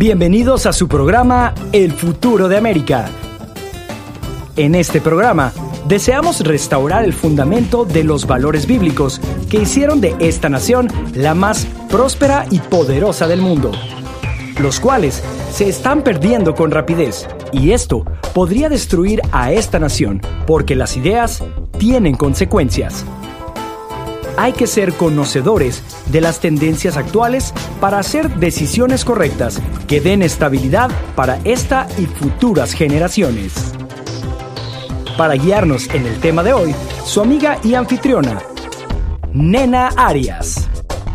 Bienvenidos a su programa El Futuro de América. En este programa deseamos restaurar el fundamento de los valores bíblicos que hicieron de esta nación la más próspera y poderosa del mundo, los cuales se están perdiendo con rapidez, y esto podría destruir a esta nación porque las ideas tienen consecuencias. Hay que ser conocedores de las tendencias actuales para hacer decisiones correctas que den estabilidad para esta y futuras generaciones. Para guiarnos en el tema de hoy, su amiga y anfitriona, Nena Arias.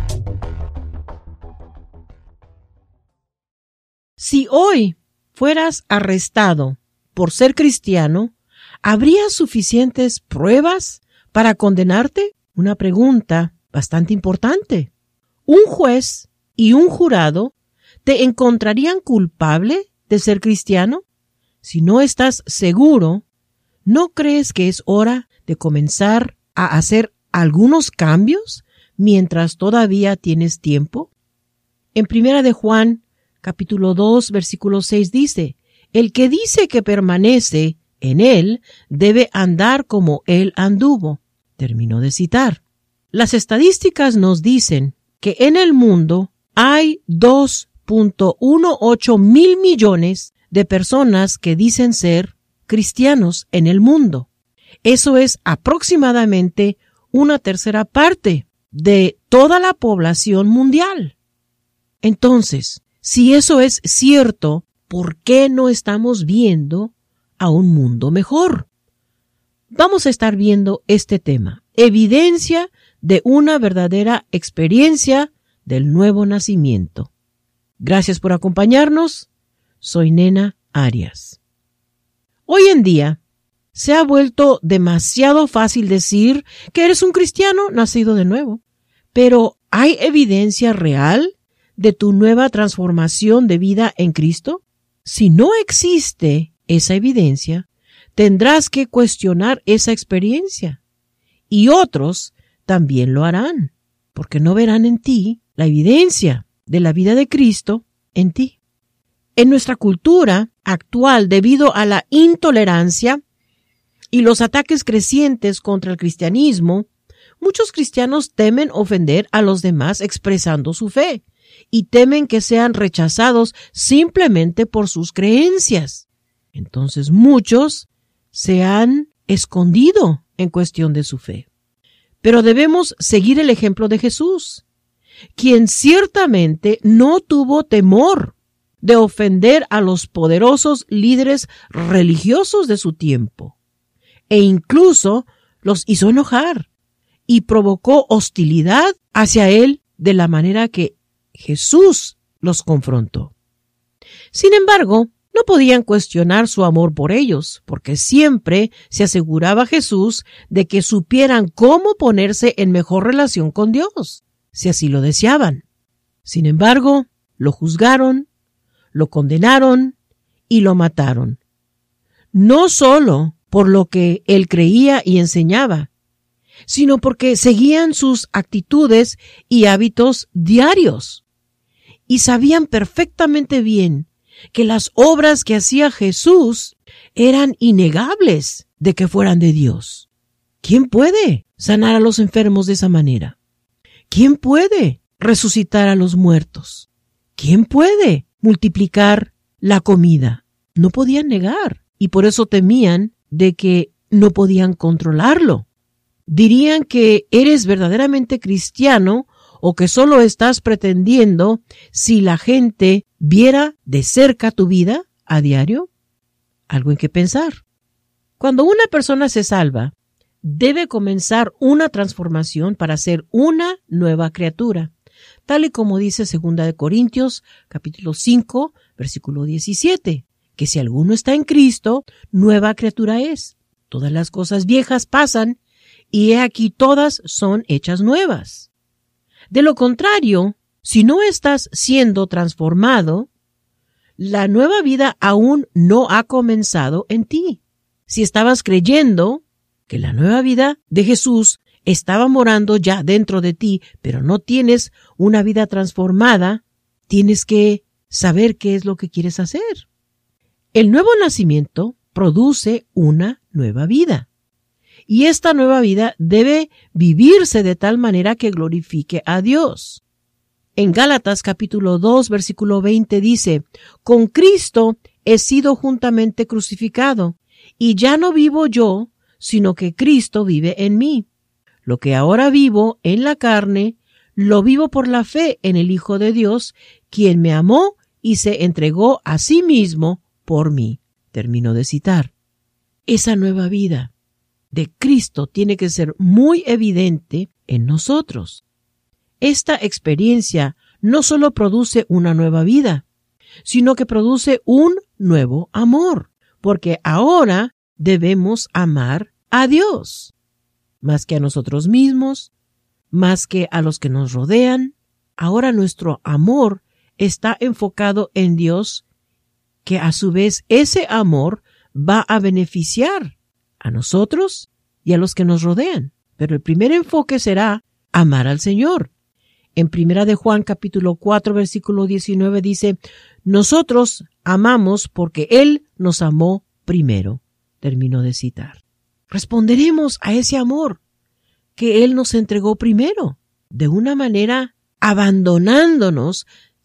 Si hoy fueras arrestado por ser cristiano, ¿habría suficientes pruebas para condenarte? Una pregunta bastante importante. ¿Un juez y un jurado te encontrarían culpable de ser cristiano? Si no estás seguro, ¿no crees que es hora de comenzar a hacer algunos cambios mientras todavía tienes tiempo? En 1 de Juan, capítulo 2, versículo 6 dice, el que dice que permanece en él debe andar como él anduvo. Terminó de citar. Las estadísticas nos dicen que en el mundo hay 2.18 mil millones de personas que dicen ser cristianos en el mundo. Eso es aproximadamente una tercera parte de toda la población mundial. Entonces, si eso es cierto, ¿por qué no estamos viendo a un mundo mejor? Vamos a estar viendo este tema, evidencia de una verdadera experiencia del nuevo nacimiento. Gracias por acompañarnos. Soy Nena Arias. Hoy en día se ha vuelto demasiado fácil decir que eres un cristiano nacido de nuevo, pero ¿hay evidencia real de tu nueva transformación de vida en Cristo? Si no existe esa evidencia, tendrás que cuestionar esa experiencia, y otros también lo harán, porque no verán en ti la evidencia de la vida de Cristo en ti. En nuestra cultura actual, debido a la intolerancia y los ataques crecientes contra el cristianismo, muchos cristianos temen ofender a los demás expresando su fe y temen que sean rechazados simplemente por sus creencias. Entonces muchos se han escondido en cuestión de su fe. Pero debemos seguir el ejemplo de Jesús, quien ciertamente no tuvo temor de ofender a los poderosos líderes religiosos de su tiempo, e incluso los hizo enojar y provocó hostilidad hacia él de la manera que Jesús los confrontó. Sin embargo, no podían cuestionar su amor por ellos, porque siempre se aseguraba Jesús de que supieran cómo ponerse en mejor relación con Dios, si así lo deseaban. Sin embargo, lo juzgaron, lo condenaron y lo mataron. No solo por lo que él creía y enseñaba, sino porque seguían sus actitudes y hábitos diarios, y sabían perfectamente bien que las obras que hacía Jesús eran innegables de que fueran de Dios. ¿Quién puede sanar a los enfermos de esa manera? ¿Quién puede resucitar a los muertos? ¿Quién puede multiplicar la comida? No podían negar, y por eso temían de que no podían controlarlo. Dirían que eres verdaderamente cristiano o que solo estás pretendiendo si la gente viera de cerca tu vida a diario. Algo en que pensar. Cuando una persona se salva, debe comenzar una transformación para ser una nueva criatura, tal y como dice 2 de Corintios, capítulo 5, versículo 17, que si alguno está en Cristo, nueva criatura es. Todas las cosas viejas pasan, y he aquí todas son hechas nuevas. De lo contrario, si no estás siendo transformado, la nueva vida aún no ha comenzado en ti. Si estabas creyendo que la nueva vida de Jesús estaba morando ya dentro de ti, pero no tienes una vida transformada, tienes que saber qué es lo que quieres hacer. El nuevo nacimiento produce una nueva vida. Y esta nueva vida debe vivirse de tal manera que glorifique a Dios. En Gálatas capítulo 2, versículo 20 dice, con Cristo he sido juntamente crucificado, y ya no vivo yo, sino que Cristo vive en mí. Lo que ahora vivo en la carne, lo vivo por la fe en el Hijo de Dios, quien me amó y se entregó a sí mismo por mí. Termino de citar. Esa nueva vida de Cristo tiene que ser muy evidente en nosotros. Esta experiencia no solo produce una nueva vida, sino que produce un nuevo amor, porque ahora debemos amar a Dios, más que a nosotros mismos, más que a los que nos rodean. Ahora nuestro amor está enfocado en Dios, que a su vez ese amor va a beneficiar a nosotros y a los que nos rodean. Pero el primer enfoque será amar al Señor. En 1 de Juan capítulo 4 versículo 19 dice, nosotros amamos porque Él nos amó primero. Termino de citar. Responderemos a ese amor que Él nos entregó primero, de una manera abandonándonos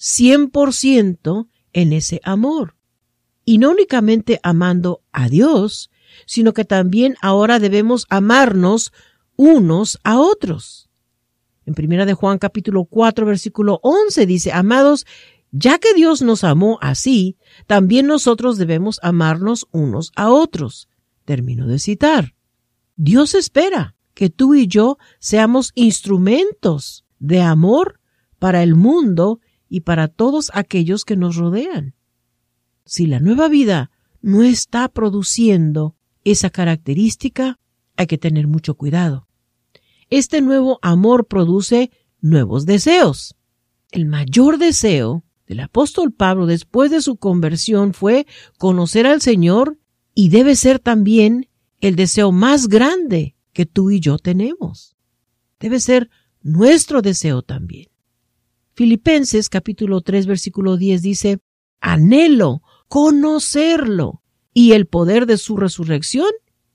100% en ese amor. Y no únicamente amando a Dios, sino que también ahora debemos amarnos unos a otros. En 1 de Juan capítulo 4 versículo 11 dice, amados, ya que Dios nos amó así, también nosotros debemos amarnos unos a otros. Termino de citar. Dios espera que tú y yo seamos instrumentos de amor para el mundo y para todos aquellos que nos rodean. Si la nueva vida no está produciendo esa característica, hay que tener mucho cuidado. Este nuevo amor produce nuevos deseos. El mayor deseo del apóstol Pablo después de su conversión fue conocer al Señor, y debe ser también el deseo más grande que tú y yo tenemos. Debe ser nuestro deseo también. Filipenses capítulo 3 versículo 10 dice, anhelo conocerlo y el poder de su resurrección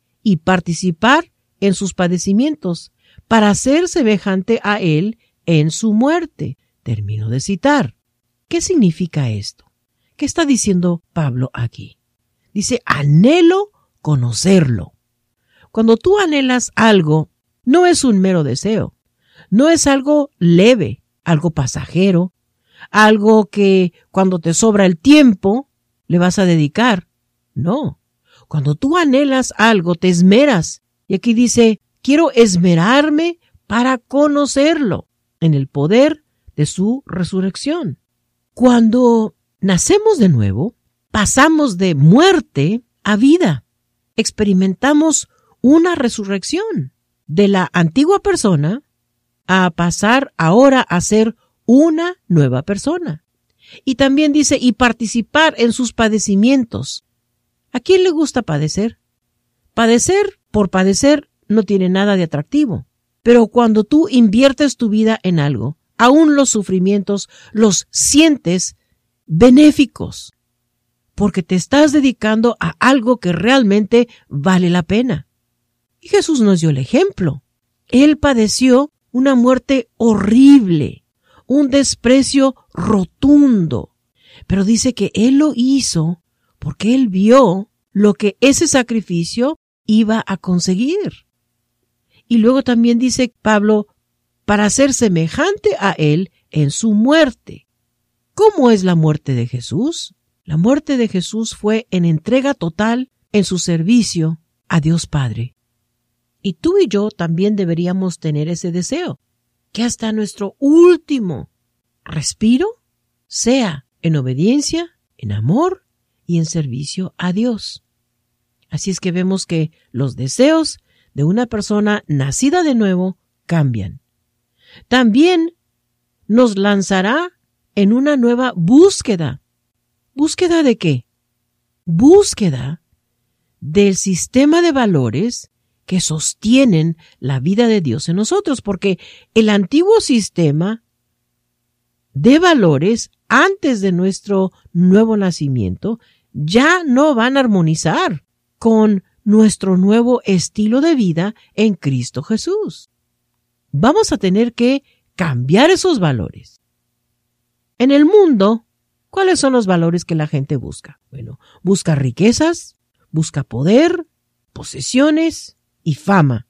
y participar en sus padecimientos para ser semejante a Él en su muerte. Termino de citar. ¿Qué significa esto? ¿Qué está diciendo Pablo aquí? Dice, anhelo conocerlo. Cuando tú anhelas algo, no es un mero deseo, no es algo leve, algo pasajero, algo que cuando te sobra el tiempo le vas a dedicar. No, cuando tú anhelas algo, te esmeras. Y aquí dice, quiero esmerarme para conocerlo en el poder de su resurrección. Cuando nacemos de nuevo, pasamos de muerte a vida. Experimentamos una resurrección de la antigua persona a pasar ahora a ser una nueva persona. Y también dice, y participar en sus padecimientos. ¿A quién le gusta padecer? Padecer por padecer no tiene nada de atractivo. Pero cuando tú inviertes tu vida en algo, aún los sufrimientos los sientes benéficos, porque te estás dedicando a algo que realmente vale la pena. Y Jesús nos dio el ejemplo. Él padeció una muerte horrible, un desprecio rotundo, pero dice que Él lo hizo porque Él vio lo que ese sacrificio iba a conseguir. Y luego también dice Pablo, para ser semejante a Él en su muerte. ¿Cómo es la muerte de Jesús? La muerte de Jesús fue en entrega total en su servicio a Dios Padre. Y tú y yo también deberíamos tener ese deseo, que hasta nuestro último respiro sea en obediencia, en amor y en servicio a Dios. Así es que vemos que los deseos de una persona nacida de nuevo cambian. También nos lanzará en una nueva búsqueda. ¿Búsqueda de qué? Búsqueda del sistema de valores que sostienen la vida de Dios en nosotros, porque el antiguo sistema de valores antes de nuestro nuevo nacimiento ya no van a armonizar con nuestro nuevo estilo de vida en Cristo Jesús. Vamos a tener que cambiar esos valores. En el mundo, ¿cuáles son los valores que la gente busca? Bueno, busca riquezas, busca poder, posesiones y fama.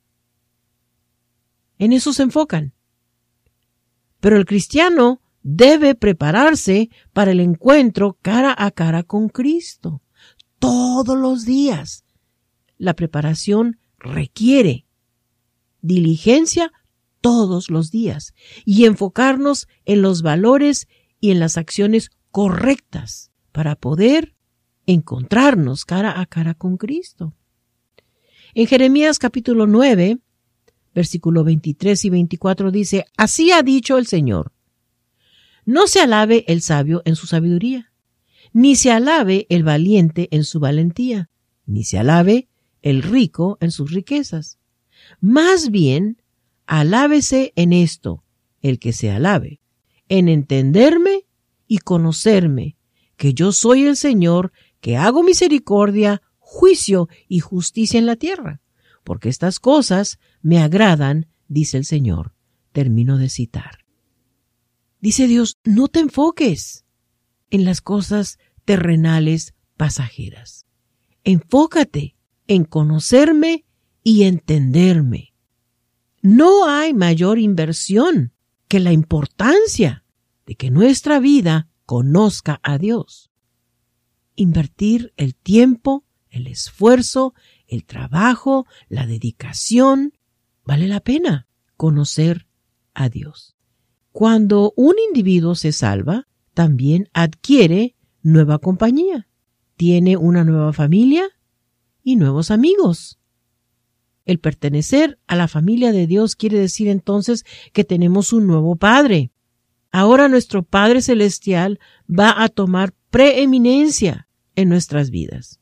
En eso se enfocan. Pero el cristiano debe prepararse para el encuentro cara a cara con Cristo. Todos los días. La preparación requiere diligencia todos los días y enfocarnos en los valores y en las acciones correctas para poder encontrarnos cara a cara con Cristo. En Jeremías capítulo 9, versículo 23 y 24 dice: así ha dicho el Señor, no se alabe el sabio en su sabiduría, ni se alabe el valiente en su valentía, ni se alabe el rico en sus riquezas. Más bien, alábese en esto el que se alabe, en entenderme y conocerme, que yo soy el Señor, que hago misericordia, juicio y justicia en la tierra, porque estas cosas me agradan, dice el Señor. Termino de citar. Dice Dios, no te enfoques en las cosas terrenales pasajeras. Enfócate en conocerme y entenderme. No hay mayor inversión que la importancia de que nuestra vida conozca a Dios. Invertir el tiempo, el esfuerzo, el trabajo, la dedicación, vale la pena conocer a Dios. Cuando un individuo se salva, también adquiere nueva compañía, tiene una nueva familia y nuevos amigos. El pertenecer a la familia de Dios quiere decir entonces que tenemos un nuevo Padre. Ahora nuestro Padre Celestial va a tomar preeminencia en nuestras vidas.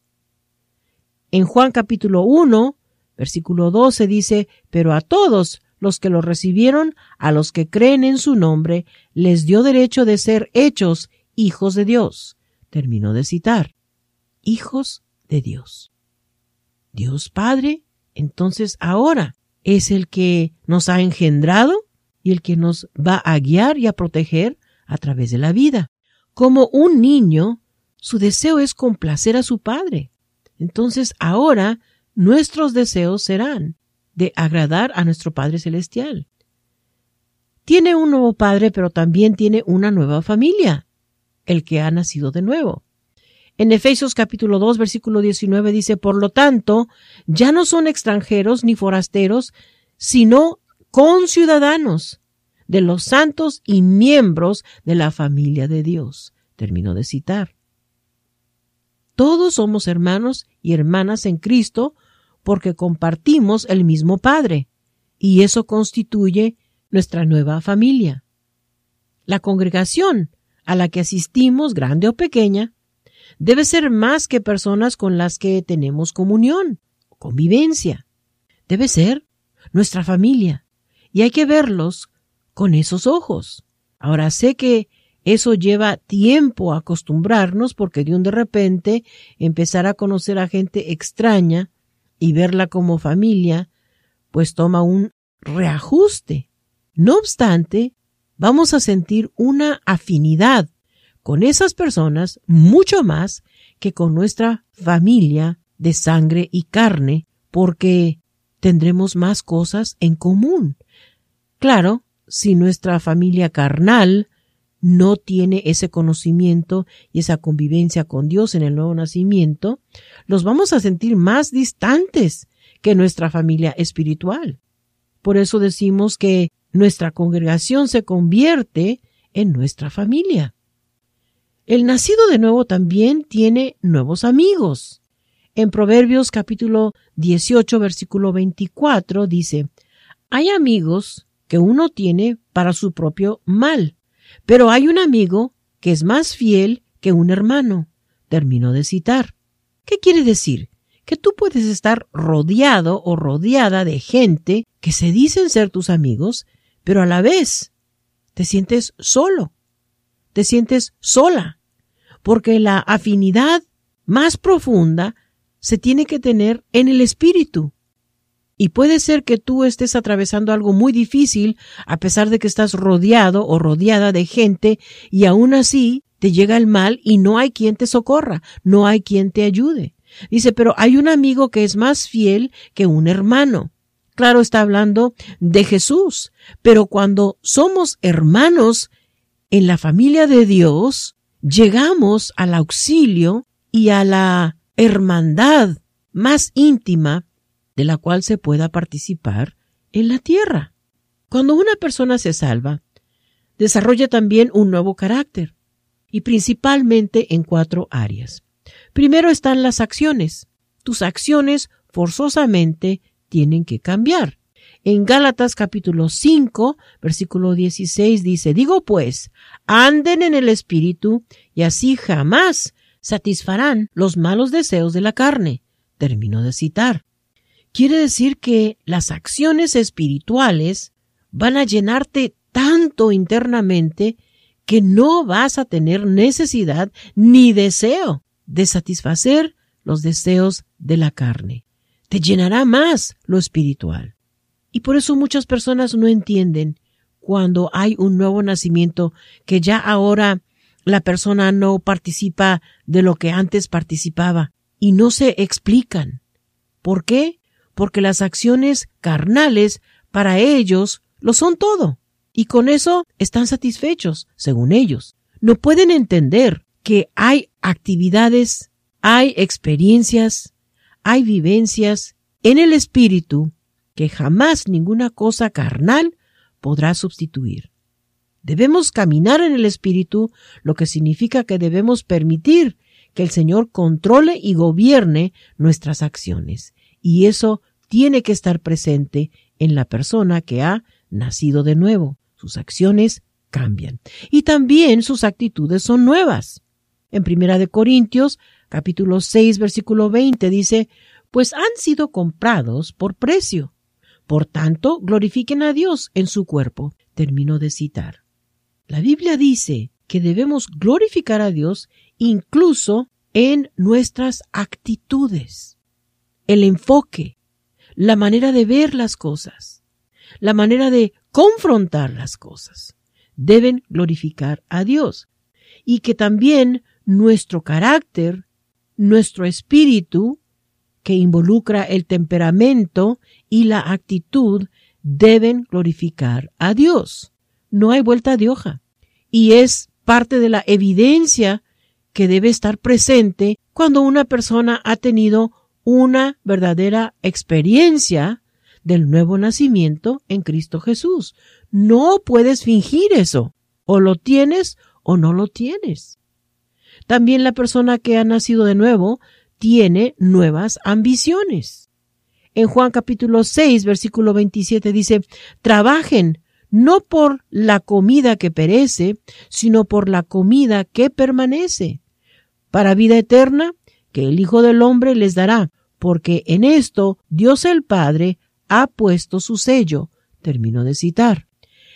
En Juan capítulo 1, versículo 12 dice: pero a todos los que lo recibieron, a los que creen en su nombre, les dio derecho de ser hechos hijos de Dios. Termino de citar. Hijos de Dios. Dios Padre, entonces ahora es el que nos ha engendrado y el que nos va a guiar y a proteger a través de la vida. Como un niño, su deseo es complacer a su padre. Entonces ahora nuestros deseos serán de agradar a nuestro Padre Celestial. Tiene un nuevo padre, pero también tiene una nueva familia, el que ha nacido de nuevo. En Efesios capítulo 2, versículo 19 dice: por lo tanto, ya no son extranjeros ni forasteros, sino conciudadanos de los santos y miembros de la familia de Dios. Termino de citar. Todos somos hermanos y hermanas en Cristo porque compartimos el mismo Padre, y eso constituye nuestra nueva familia. La congregación a la que asistimos, grande o pequeña, debe ser más que personas con las que tenemos comunión, convivencia. Debe ser nuestra familia, y hay que verlos con esos ojos. Ahora sé que eso lleva tiempo a acostumbrarnos, porque de repente empezar a conocer a gente extraña y verla como familia, pues toma un reajuste. No obstante, vamos a sentir una afinidad con esas personas mucho más que con nuestra familia de sangre y carne, porque tendremos más cosas en común. Claro, si nuestra familia carnal no tiene ese conocimiento y esa convivencia con Dios en el nuevo nacimiento, los vamos a sentir más distantes que nuestra familia espiritual. Por eso decimos que nuestra congregación se convierte en nuestra familia. El nacido de nuevo también tiene nuevos amigos. En Proverbios capítulo 18, versículo 24 dice: hay amigos que uno tiene para su propio mal, pero hay un amigo que es más fiel que un hermano. Termino de citar. ¿Qué quiere decir? Que tú puedes estar rodeado o rodeada de gente que se dicen ser tus amigos, pero a la vez te sientes solo. te sientes sola, porque la afinidad más profunda se tiene que tener en el espíritu. Y puede ser que tú estés atravesando algo muy difícil, a pesar de que estás rodeado o rodeada de gente, y aún así te llega el mal y no hay quien te socorra, no hay quien te ayude. Dice, pero hay un amigo que es más fiel que un hermano. Claro, está hablando de Jesús, pero cuando somos hermanos en la familia de Dios, llegamos al auxilio y a la hermandad más íntima de la cual se pueda participar en la tierra. Cuando una persona se salva, desarrolla también un nuevo carácter, y principalmente en 4 áreas. Primero están las acciones. Tus acciones forzosamente tienen que cambiar. En Gálatas capítulo 5, versículo 16 dice, digo pues, anden en el Espíritu y así jamás satisfarán los malos deseos de la carne. Termino de citar. Quiere decir que las acciones espirituales van a llenarte tanto internamente que no vas a tener necesidad ni deseo de satisfacer los deseos de la carne. Te llenará más lo espiritual. Y por eso muchas personas no entienden cuando hay un nuevo nacimiento, que ya ahora la persona no participa de lo que antes participaba, y no se explican. ¿Por qué? Porque las acciones carnales para ellos lo son todo, y con eso están satisfechos, según ellos. No pueden entender que hay actividades, hay experiencias, hay vivencias en el espíritu que jamás ninguna cosa carnal podrá sustituir. Debemos caminar en el espíritu, lo que significa que debemos permitir que el Señor controle y gobierne nuestras acciones. Y eso tiene que estar presente en la persona que ha nacido de nuevo. Sus acciones cambian. Y también sus actitudes son nuevas. En 1 Corintios, capítulo 6, versículo 20, dice, pues han sido comprados por precio. Por tanto, glorifiquen a Dios en su cuerpo. Termino de citar. La Biblia dice que debemos glorificar a Dios incluso en nuestras actitudes. El enfoque, la manera de ver las cosas, la manera de confrontar las cosas, deben glorificar a Dios. Y que también nuestro carácter, nuestro espíritu, que involucra el temperamento y la actitud, deben glorificar a Dios. No hay vuelta de hoja. Y es parte de la evidencia que debe estar presente cuando una persona ha tenido una verdadera experiencia del nuevo nacimiento en Cristo Jesús. No puedes fingir eso. O lo tienes o no lo tienes. También la persona que ha nacido de nuevo tiene nuevas ambiciones. En Juan capítulo 6, versículo 27 dice, trabajen no por la comida que perece, sino por la comida que permanece, para vida eterna, que el Hijo del Hombre les dará, porque en esto Dios el Padre ha puesto su sello. Termino de citar.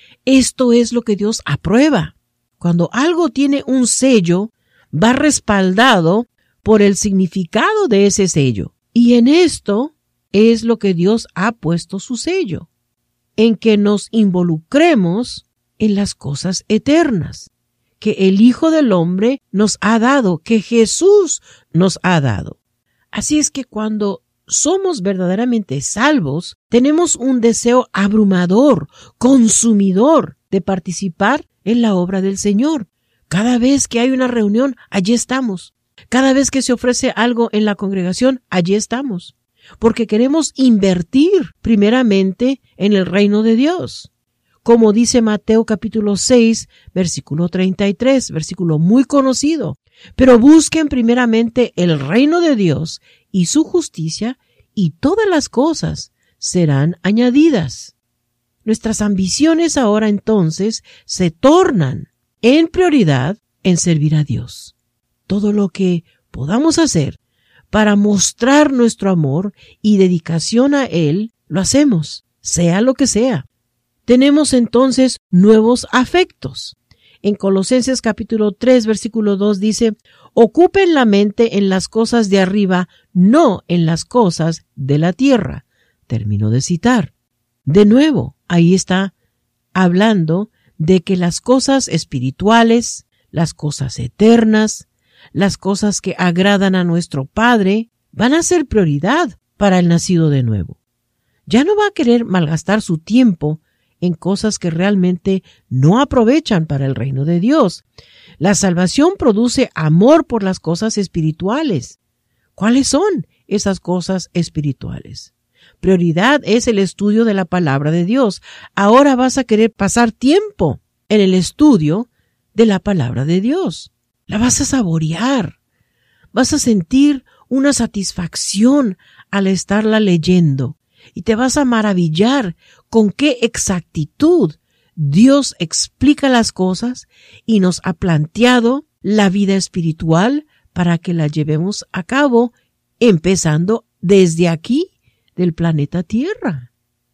Esto es lo que Dios aprueba. Cuando algo tiene un sello, va respaldado por el significado de ese sello. Y en esto es lo que Dios ha puesto su sello, en que nos involucremos en las cosas eternas, que el Hijo del Hombre nos ha dado, que Jesús nos ha dado. Así es que cuando somos verdaderamente salvos, tenemos un deseo abrumador, consumidor, de participar en la obra del Señor. Cada vez que hay una reunión, allí estamos. Cada vez que se ofrece algo en la congregación, allí estamos. Porque queremos invertir primeramente en el reino de Dios. Como dice Mateo capítulo 6, versículo 33, versículo muy conocido. Pero busquen primeramente el reino de Dios y su justicia, y todas las cosas serán añadidas. Nuestras ambiciones ahora entonces se tornan en prioridad en servir a Dios. Todo lo que podamos hacer para mostrar nuestro amor y dedicación a Él, lo hacemos, sea lo que sea. Tenemos entonces nuevos afectos. En Colosenses capítulo 3, versículo 2 dice, ocupen la mente en las cosas de arriba, no en las cosas de la tierra. Termino de citar. De nuevo, ahí está hablando de que las cosas espirituales, las cosas eternas, las cosas que agradan a nuestro Padre, van a ser prioridad para el nacido de nuevo. Ya no va a querer malgastar su tiempo en cosas que realmente no aprovechan para el reino de Dios. La salvación produce amor por las cosas espirituales. ¿Cuáles son esas cosas espirituales? Prioridad es el estudio de la palabra de Dios. Ahora vas a querer pasar tiempo en el estudio de la palabra de Dios. La vas a saborear. Vas a sentir una satisfacción al estarla leyendo. Y te vas a maravillar con qué exactitud Dios explica las cosas y nos ha planteado la vida espiritual para que la llevemos a cabo, empezando desde aquí, del planeta Tierra.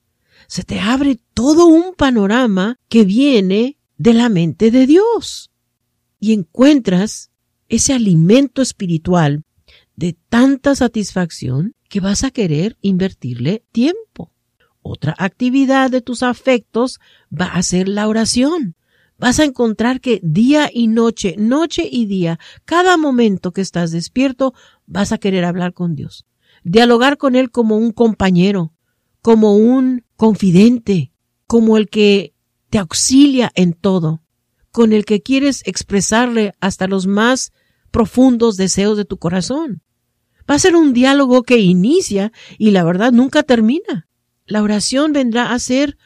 Se te abre todo un panorama que viene de la mente de Dios y encuentras ese alimento espiritual de tanta satisfacción que vas a querer invertirle tiempo. Otra actividad de tus afectos va a ser la oración. Vas a encontrar que día y noche, noche y día, cada momento que estás despierto, vas a querer hablar con Dios. Dialogar con Él como un compañero, como un confidente, como el que te auxilia en todo, con el que quieres expresarle hasta los más profundos deseos de tu corazón. Va a ser un diálogo que inicia y la verdad nunca termina. La oración vendrá a ser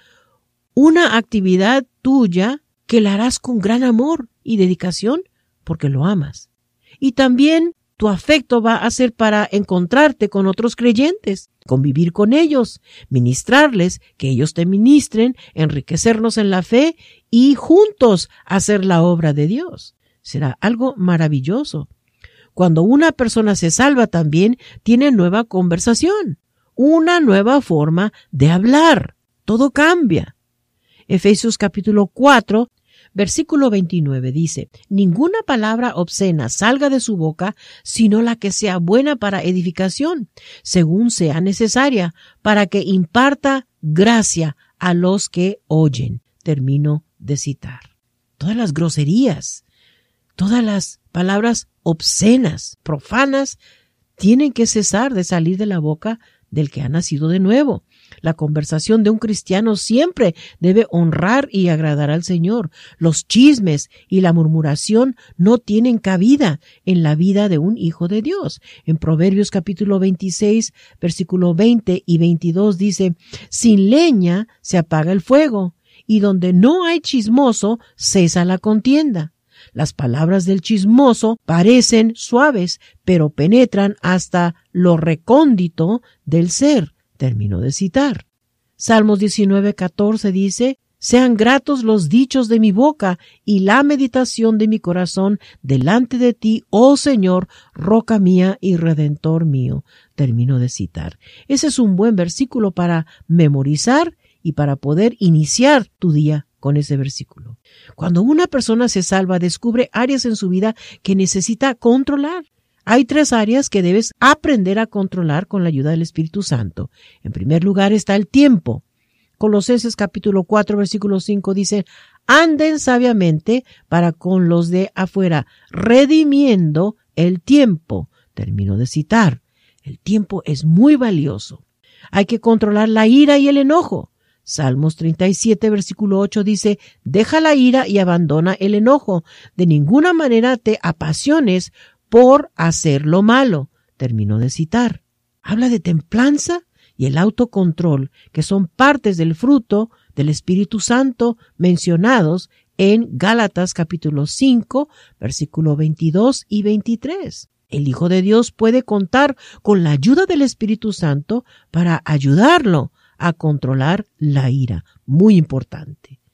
una actividad tuya que la harás con gran amor y dedicación porque lo amas. Y también tu afecto va a ser para encontrarte con otros creyentes, convivir con ellos, ministrarles, que ellos te ministren, enriquecernos en la fe y juntos hacer la obra de Dios. Será algo maravilloso. Cuando una persona se salva también tiene nueva conversación, una nueva forma de hablar. Todo cambia. Efesios capítulo 4, versículo 29 dice, ninguna palabra obscena salga de su boca, sino la que sea buena para edificación, según sea necesaria, para que imparta gracia a los que oyen. Termino de citar. Todas las groserías, todas las palabras obscenas, profanas, tienen que cesar de salir de la boca del que ha nacido de nuevo. La conversación de un cristiano siempre debe honrar y agradar al Señor. Los chismes y la murmuración no tienen cabida en la vida de un hijo de Dios. En Proverbios capítulo 26, versículo 20 y 22 dice, sin leña se apaga el fuego, y donde no hay chismoso cesa la contienda. Las palabras del chismoso parecen suaves, pero penetran hasta lo recóndito del ser. Termino de citar. Salmos 19:14 dice, sean gratos los dichos de mi boca y la meditación de mi corazón delante de ti, oh Señor, roca mía y redentor mío. Termino de citar. Ese es un buen versículo para memorizar y para poder iniciar tu día con ese versículo. Cuando una persona se salva, descubre áreas en su vida que necesita controlar. Hay 3 áreas que debes aprender a controlar con la ayuda del Espíritu Santo. En primer lugar está el tiempo. Colosenses capítulo 4, versículo 5 dice, anden sabiamente para con los de afuera, redimiendo el tiempo. Termino de citar. El tiempo es muy valioso. Hay que controlar la ira y el enojo. Salmos 37, versículo 8 dice, deja la ira y abandona el enojo. De ninguna manera te apasiones por hacer lo malo. Termino de citar. Habla de templanza y el autocontrol, que son partes del fruto del Espíritu Santo mencionados en Gálatas capítulo 5, versículo 22 y 23. El Hijo de Dios puede contar con la ayuda del Espíritu Santo para ayudarlo a controlar la ira. Muy importante.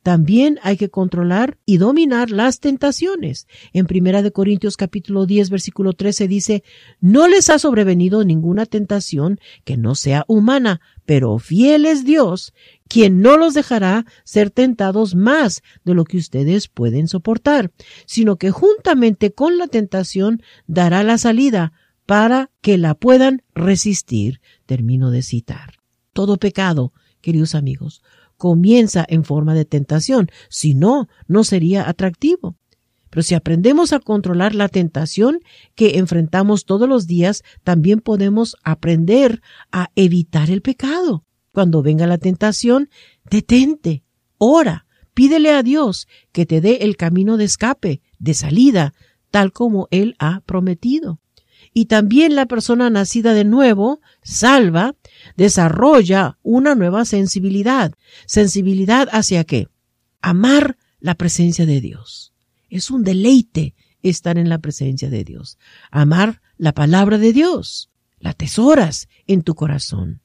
También hay que controlar y dominar las tentaciones. En 1 Corintios capítulo 10, versículo 13 dice, no les ha sobrevenido ninguna tentación que no sea humana, pero fiel es Dios, quien no los dejará ser tentados más de lo que ustedes pueden soportar, sino que juntamente con la tentación dará la salida para que la puedan resistir. Termino de citar. Todo pecado, queridos amigos, comienza en forma de tentación, si no, no sería atractivo. Pero si aprendemos a controlar la tentación que enfrentamos todos los días, también podemos aprender a evitar el pecado. Cuando venga la tentación, detente, ora, pídele a Dios que te dé el camino de escape, de salida, tal como Él ha prometido. Y también la persona nacida de nuevo, salva, desarrolla una nueva sensibilidad. ¿Sensibilidad hacia qué? Amar la presencia de Dios. Es un deleite estar en la presencia de Dios. Amar la palabra de Dios. La atesoras en tu corazón.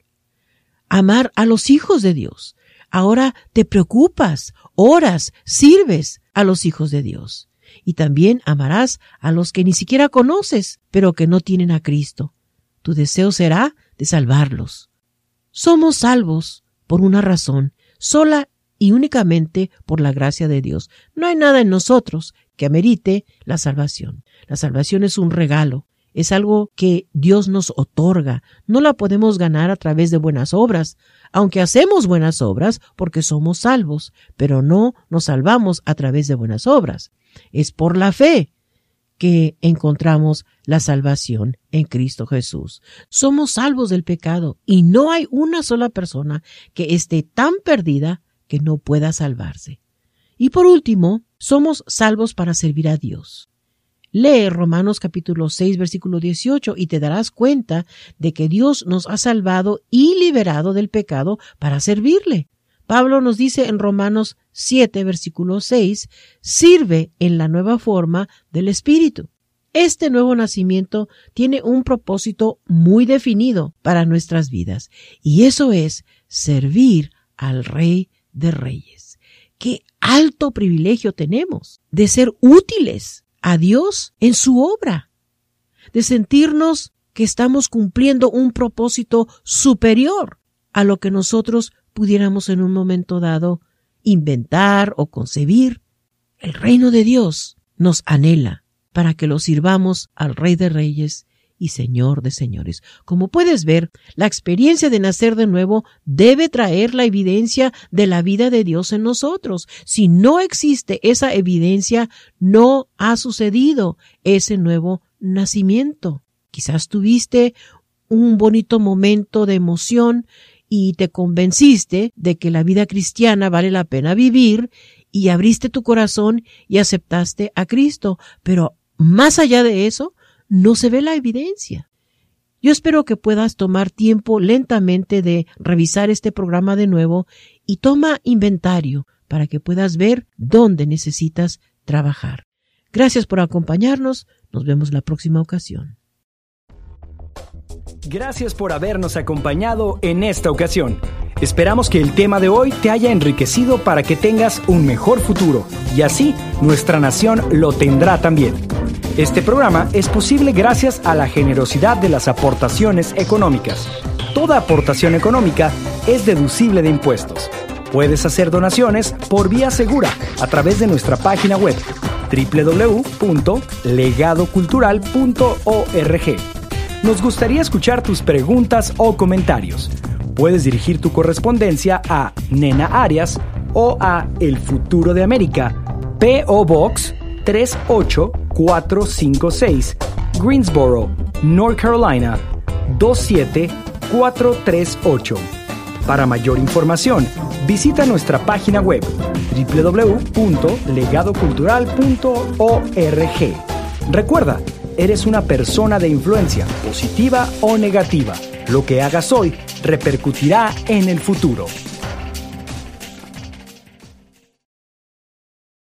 Amar a los hijos de Dios. Ahora te preocupas, oras, sirves a los hijos de Dios. Y también amarás a los que ni siquiera conoces, pero que no tienen a Cristo. Tu deseo será de salvarlos. Somos salvos por una razón, sola y únicamente por la gracia de Dios. No hay nada en nosotros que amerite la salvación. La salvación es un regalo, es algo que Dios nos otorga. No la podemos ganar a través de buenas obras, aunque hacemos buenas obras porque somos salvos, pero no nos salvamos a través de buenas obras. Es por la fe que encontramos la salvación en Cristo Jesús. Somos salvos del pecado y no hay una sola persona que esté tan perdida que no pueda salvarse. Y por último, somos salvos para servir a Dios. Lee Romanos capítulo 6, versículo 18 y te darás cuenta de que Dios nos ha salvado y liberado del pecado para servirle. Pablo nos dice en Romanos 7, versículo 6, sirve en la nueva forma del Espíritu. Este nuevo nacimiento tiene un propósito muy definido para nuestras vidas, y eso es servir al Rey de Reyes. ¡Qué alto privilegio tenemos de ser útiles a Dios en su obra! De sentirnos que estamos cumpliendo un propósito superior a lo que nosotros pudiéramos en un momento dado inventar o concebir. El reino de Dios nos anhela para que lo sirvamos al Rey de Reyes y Señor de Señores. Como puedes ver, la experiencia de nacer de nuevo debe traer la evidencia de la vida de Dios en nosotros. Si no existe esa evidencia, no ha sucedido ese nuevo nacimiento. Quizás tuviste un bonito momento de emoción y te convenciste de que la vida cristiana vale la pena vivir y abriste tu corazón y aceptaste a Cristo. Pero más allá de eso, no se ve la evidencia. Yo espero que puedas tomar tiempo lentamente de revisar este programa de nuevo y toma inventario para que puedas ver dónde necesitas trabajar. Gracias por acompañarnos. Nos vemos la próxima ocasión. Gracias por habernos acompañado en esta ocasión. Esperamos que el tema de hoy te haya enriquecido para que tengas un mejor futuro y así nuestra nación lo tendrá también. Este programa es posible gracias a la generosidad de las aportaciones económicas. Toda aportación económica es deducible de impuestos. Puedes hacer donaciones por vía segura a través de nuestra página web www.legadocultural.org. Nos gustaría escuchar tus preguntas o comentarios. Puedes dirigir tu correspondencia a Nena Arias o a El Futuro de América, P.O. Box 38456, Greensboro, North Carolina 27438. Para mayor información, visita nuestra página web www.legadocultural.org. Recuerda, eres una persona de influencia, positiva o negativa. Lo que hagas hoy repercutirá en el futuro.